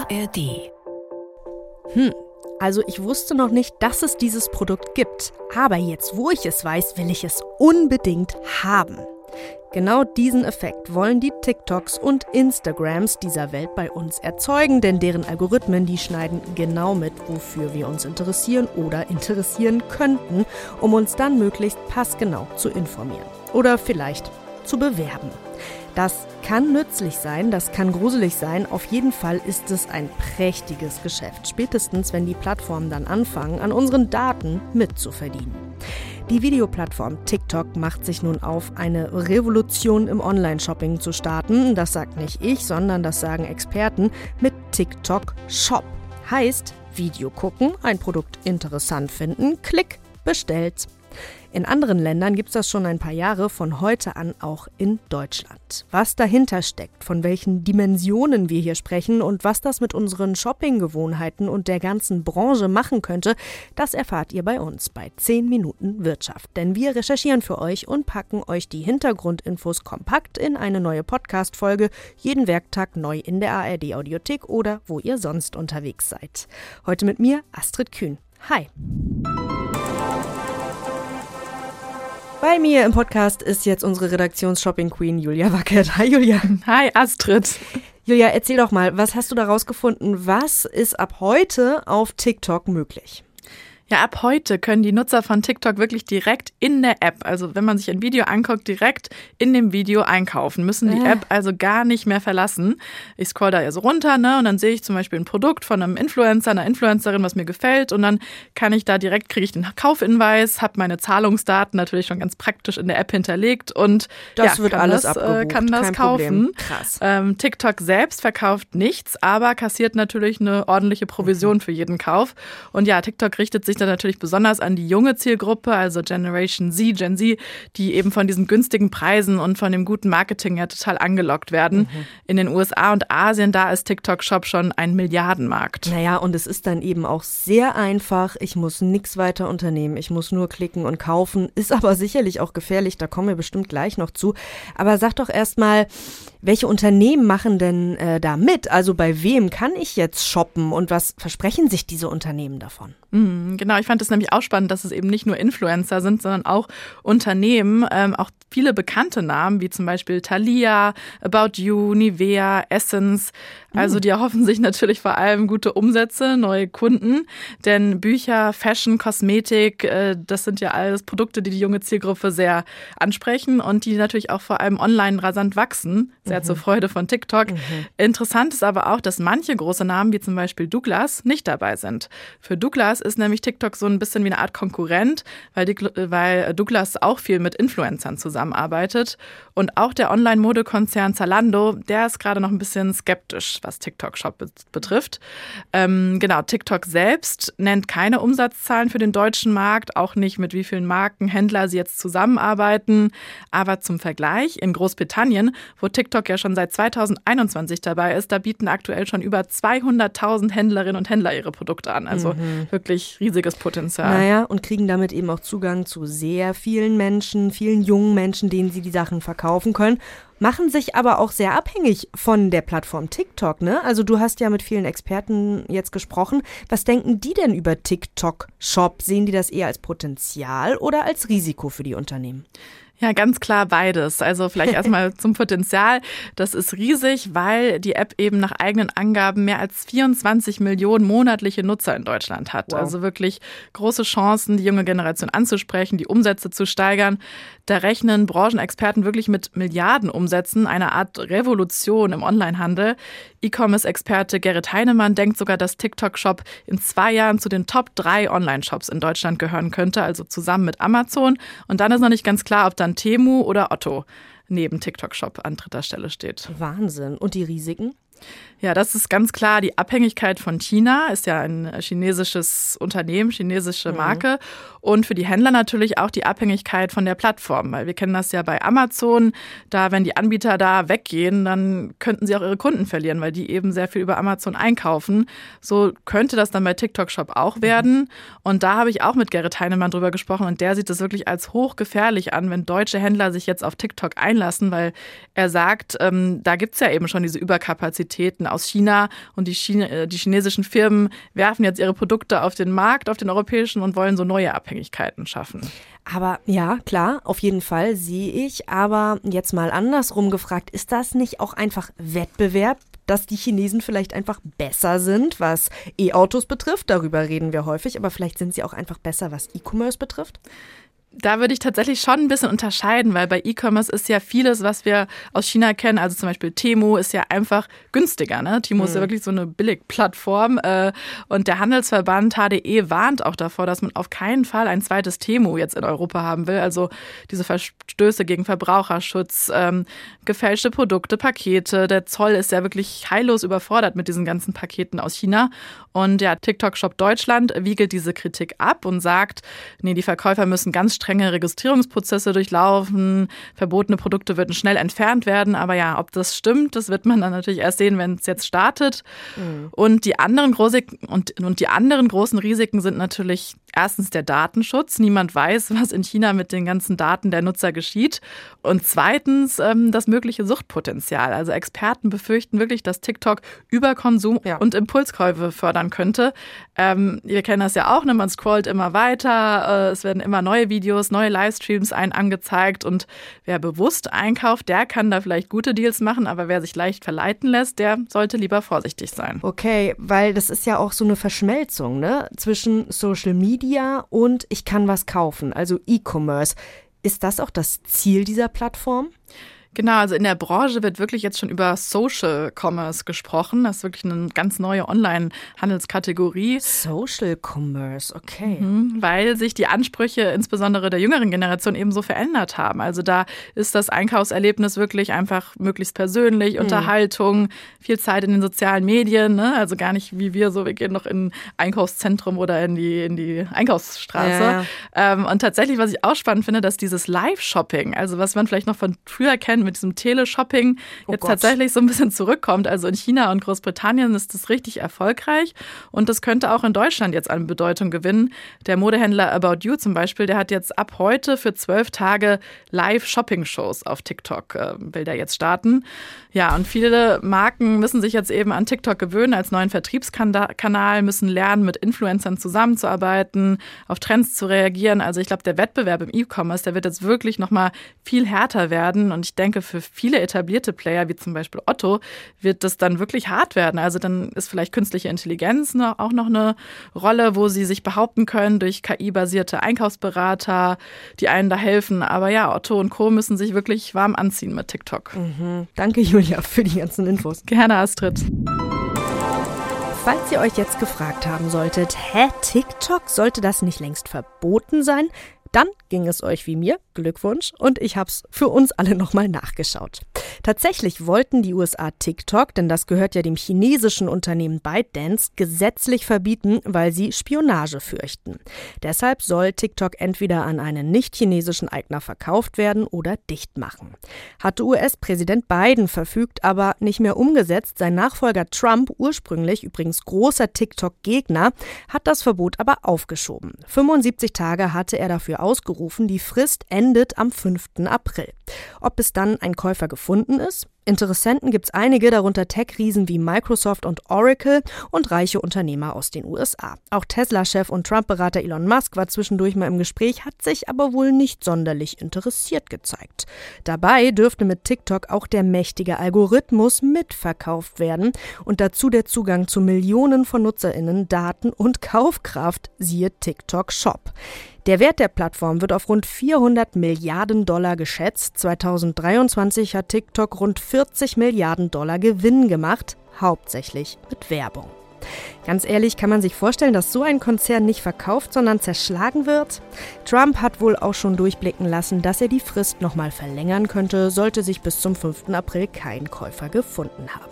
ARD. Also ich wusste noch nicht, dass es dieses Produkt gibt. Aber jetzt, wo ich es weiß, will ich es unbedingt haben. Genau diesen Effekt wollen die TikToks und Instagrams dieser Welt bei uns erzeugen, denn deren Algorithmen, die schneiden genau mit, wofür wir uns interessieren oder interessieren könnten, um uns dann möglichst passgenau zu informieren oder vielleicht zu bewerben. Das kann nützlich sein, das kann gruselig sein, auf jeden Fall ist es ein prächtiges Geschäft, spätestens wenn die Plattformen dann anfangen, an unseren Daten mitzuverdienen. Die Videoplattform TikTok macht sich nun auf, eine Revolution im Online-Shopping zu starten. Das sagt nicht ich, sondern das sagen Experten mit TikTok Shop. Heißt, Video gucken, ein Produkt interessant finden, Klick, bestellt. In anderen Ländern gibt es das schon ein paar Jahre, von heute an auch in Deutschland. Was dahinter steckt, von welchen Dimensionen wir hier sprechen und was das mit unseren Shoppinggewohnheiten und der ganzen Branche machen könnte, das erfahrt ihr bei uns bei 10 Minuten Wirtschaft. Denn wir recherchieren für euch und packen euch die Hintergrundinfos kompakt in eine neue Podcast-Folge, jeden Werktag neu in der ARD-Audiothek oder wo ihr sonst unterwegs seid. Heute mit mir Astrid Kühn. Hi! Bei mir im Podcast ist jetzt unsere Redaktions-Shopping-Queen Julia Wackert. Hi Julia. Hi Astrid. Julia, erzähl doch mal, was hast du da rausgefunden? Was ist ab heute auf TikTok möglich? Ja, ab heute können die Nutzer von TikTok wirklich direkt in der App, also wenn man sich ein Video anguckt, direkt in dem Video einkaufen, müssen die App also gar nicht mehr verlassen. Ich scroll da ja so runter, und dann sehe ich zum Beispiel ein Produkt von einem Influencer, einer Influencerin, was mir gefällt und dann kann ich da direkt, kriege ich den Kaufinweis, habe meine Zahlungsdaten natürlich schon ganz praktisch in der App hinterlegt und das wird alles abgebucht, kann das kein kaufen. Problem. Krass. TikTok selbst verkauft nichts, aber kassiert natürlich eine ordentliche Provision für jeden Kauf. Und ja, TikTok richtet sich dann natürlich besonders an die junge Zielgruppe, also Generation Z, Gen Z, die eben von diesen günstigen Preisen und von dem guten Marketing ja total angelockt werden. In den USA und Asien, da ist TikTok Shop schon ein Milliardenmarkt. Naja, und es ist dann eben auch sehr einfach. Ich muss nichts weiter unternehmen. Ich muss nur klicken und kaufen. Ist aber sicherlich auch gefährlich, da kommen wir bestimmt gleich noch zu. Aber sag doch erstmal, welche Unternehmen machen denn da mit? Also bei wem kann ich jetzt shoppen und was versprechen sich diese Unternehmen davon? Genau, ich fand es nämlich auch spannend, dass es eben nicht nur Influencer sind, sondern auch Unternehmen, auch viele bekannte Namen, wie zum Beispiel Thalia, About You, Nivea, Essence. Also die erhoffen sich natürlich vor allem gute Umsätze, neue Kunden, denn Bücher, Fashion, Kosmetik, das sind ja alles Produkte, die die junge Zielgruppe sehr ansprechen und die natürlich auch vor allem online rasant wachsen, sehr zur Freude von TikTok. Interessant ist aber auch, dass manche große Namen, wie zum Beispiel Douglas, nicht dabei sind. Für Douglas ist nämlich TikTok so ein bisschen wie eine Art Konkurrent, weil Douglas auch viel mit Influencern zusammenarbeitet. Und auch der Online-Modekonzern Zalando, der ist gerade noch ein bisschen skeptisch, was TikTok-Shop betrifft. Genau, TikTok selbst nennt keine Umsatzzahlen für den deutschen Markt, auch nicht mit wie vielen Markenhändler sie jetzt zusammenarbeiten. Aber zum Vergleich, in Großbritannien, wo TikTok ja schon seit 2021 dabei ist, da bieten aktuell schon über 200.000 Händlerinnen und Händler ihre Produkte an. Also wirklich riesiges Potenzial. Naja, und kriegen damit eben auch Zugang zu sehr vielen Menschen, vielen jungen Menschen, denen sie die Sachen verkaufen können. Machen sich aber auch sehr abhängig von der Plattform TikTok, ne? Also du hast ja mit vielen Experten jetzt gesprochen. Was denken die denn über TikTok Shop? Sehen die das eher als Potenzial oder als Risiko für die Unternehmen? Ja, ganz klar beides. Also vielleicht erstmal zum Potenzial. Das ist riesig, weil die App eben nach eigenen Angaben mehr als 24 Millionen monatliche Nutzer in Deutschland hat. Wow. Also wirklich große Chancen, die junge Generation anzusprechen, die Umsätze zu steigern. Da rechnen Branchenexperten wirklich mit Milliardenumsätzen, einer Art Revolution im Onlinehandel. E-Commerce-Experte Gerrit Heinemann denkt sogar, dass TikTok-Shop in 2 Jahren zu den Top 3 Online-Shops in Deutschland gehören könnte, also zusammen mit Amazon. Und dann ist noch nicht ganz klar, ob dann Temu oder Otto neben TikTok-Shop an 3. Stelle steht. Wahnsinn. Und die Risiken? Ja, das ist ganz klar die Abhängigkeit von China, ist ja ein chinesisches Unternehmen, chinesische Marke. Und für die Händler natürlich auch die Abhängigkeit von der Plattform, weil wir kennen das ja bei Amazon, da wenn die Anbieter da weggehen, dann könnten sie auch ihre Kunden verlieren, weil die eben sehr viel über Amazon einkaufen. So könnte das dann bei TikTok Shop auch werden. Und da habe ich auch mit Gerrit Heinemann drüber gesprochen und der sieht es wirklich als hochgefährlich an, wenn deutsche Händler sich jetzt auf TikTok einlassen, weil er sagt, da gibt es ja eben schon diese Überkapazität Kapazitäten aus China und die chinesischen Firmen werfen jetzt ihre Produkte auf den Markt, auf den europäischen und wollen so neue Abhängigkeiten schaffen. Aber ja, klar, auf jeden Fall sehe ich. Aber jetzt mal andersrum gefragt, ist das nicht auch einfach Wettbewerb, dass die Chinesen vielleicht einfach besser sind, was E-Autos betrifft? Darüber reden wir häufig, aber vielleicht sind sie auch einfach besser, was E-Commerce betrifft? Da würde ich tatsächlich schon ein bisschen unterscheiden, weil bei E-Commerce ist ja vieles, was wir aus China kennen, also zum Beispiel Temu ist ja einfach günstiger. Ne? Temu ist ja wirklich so eine Billigplattform und der Handelsverband HDE warnt auch davor, dass man auf keinen Fall ein zweites Temu jetzt in Europa haben will. Also diese Verstöße gegen Verbraucherschutz, gefälschte Produkte, Pakete. Der Zoll ist ja wirklich heillos überfordert mit diesen ganzen Paketen aus China. Und ja, TikTok Shop Deutschland wiegelt diese Kritik ab und sagt, nee, die Verkäufer müssen ganz strenge Registrierungsprozesse durchlaufen, verbotene Produkte würden schnell entfernt werden. Aber ja, ob das stimmt, das wird man dann natürlich erst sehen, wenn es jetzt startet. Und die anderen großen Risiken sind natürlich erstens der Datenschutz. Niemand weiß, was in China mit den ganzen Daten der Nutzer geschieht. Und zweitens das mögliche Suchtpotenzial. Also Experten befürchten wirklich, dass TikTok Überkonsum und Impulskäufe fördern könnte. Wir kennen das ja auch, ne? Man scrollt immer weiter, es werden immer neue Videos, neue Livestreams angezeigt und wer bewusst einkauft, der kann da vielleicht gute Deals machen, aber wer sich leicht verleiten lässt, der sollte lieber vorsichtig sein. Okay, weil das ist ja auch so eine Verschmelzung, ne? Zwischen Social Media und ich kann was kaufen, also E-Commerce. Ist das auch das Ziel dieser Plattform? Genau, also in der Branche wird wirklich jetzt schon über Social Commerce gesprochen. Das ist wirklich eine ganz neue Online-Handelskategorie. Social Commerce, okay. Weil sich die Ansprüche insbesondere der jüngeren Generation eben so verändert haben. Also da ist das Einkaufserlebnis wirklich einfach möglichst persönlich, Unterhaltung, viel Zeit in den sozialen Medien. Ne? Also gar nicht wie wir so, wir gehen noch in ein Einkaufszentrum oder in die Einkaufsstraße. Ja. Und tatsächlich, was ich auch spannend finde, dass dieses Live-Shopping, also was man vielleicht noch von früher kennt, mit diesem Teleshopping jetzt tatsächlich so ein bisschen zurückkommt. Also in China und Großbritannien ist das richtig erfolgreich und das könnte auch in Deutschland jetzt an Bedeutung gewinnen. Der Modehändler About You zum Beispiel, der hat jetzt ab heute für 12 Tage Live-Shopping-Shows auf TikTok, will der jetzt starten. Ja, und viele Marken müssen sich jetzt eben an TikTok gewöhnen als neuen Vertriebskanal, müssen lernen, mit Influencern zusammenzuarbeiten, auf Trends zu reagieren. Also ich glaube, der Wettbewerb im E-Commerce, der wird jetzt wirklich nochmal viel härter werden und ich denke, für viele etablierte Player, wie zum Beispiel Otto, wird das dann wirklich hart werden. Also dann ist vielleicht künstliche Intelligenz auch noch eine Rolle, wo sie sich behaupten können durch KI-basierte Einkaufsberater, die einen da helfen. Aber ja, Otto und Co. müssen sich wirklich warm anziehen mit TikTok. Danke, Julia, für die ganzen Infos. Gerne, Astrid. Falls ihr euch jetzt gefragt haben solltet, TikTok, sollte das nicht längst verboten sein? Dann ging es euch wie mir, Glückwunsch, und ich habe es für uns alle nochmal nachgeschaut. Tatsächlich wollten die USA TikTok, denn das gehört ja dem chinesischen Unternehmen ByteDance, gesetzlich verbieten, weil sie Spionage fürchten. Deshalb soll TikTok entweder an einen nicht-chinesischen Eigner verkauft werden oder dicht machen. Hatte US-Präsident Biden verfügt, aber nicht mehr umgesetzt. Sein Nachfolger Trump, ursprünglich übrigens großer TikTok-Gegner, hat das Verbot aber aufgeschoben. 75 Tage hatte er dafür ausgerufen, die Frist endet am 5. April. Ob bis dann ein Käufer gefunden ist? Interessenten gibt es einige, darunter Tech-Riesen wie Microsoft und Oracle und reiche Unternehmer aus den USA. Auch Tesla-Chef und Trump-Berater Elon Musk war zwischendurch mal im Gespräch, hat sich aber wohl nicht sonderlich interessiert gezeigt. Dabei dürfte mit TikTok auch der mächtige Algorithmus mitverkauft werden und dazu der Zugang zu Millionen von NutzerInnen, Daten und Kaufkraft, siehe TikTok Shop. Der Wert der Plattform wird auf rund 400 Milliarden Dollar geschätzt. 2023 hat TikTok rund 40 Milliarden Dollar Gewinn gemacht, hauptsächlich mit Werbung. Ganz ehrlich, kann man sich vorstellen, dass so ein Konzern nicht verkauft, sondern zerschlagen wird? Trump hat wohl auch schon durchblicken lassen, dass er die Frist nochmal verlängern könnte, sollte sich bis zum 5. April kein Käufer gefunden haben.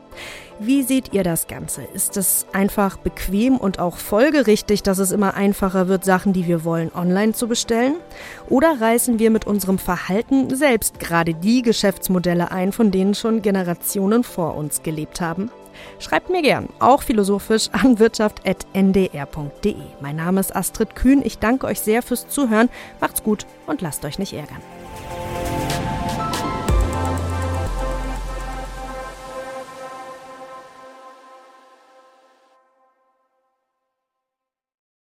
Wie seht ihr das Ganze? Ist es einfach bequem und auch folgerichtig, dass es immer einfacher wird, Sachen, die wir wollen, online zu bestellen? Oder reißen wir mit unserem Verhalten selbst gerade die Geschäftsmodelle ein, von denen schon Generationen vor uns gelebt haben? Schreibt mir gern, auch philosophisch, an wirtschaft@ndr.de. Mein Name ist Astrid Kühn. Ich danke euch sehr fürs Zuhören. Macht's gut und lasst euch nicht ärgern.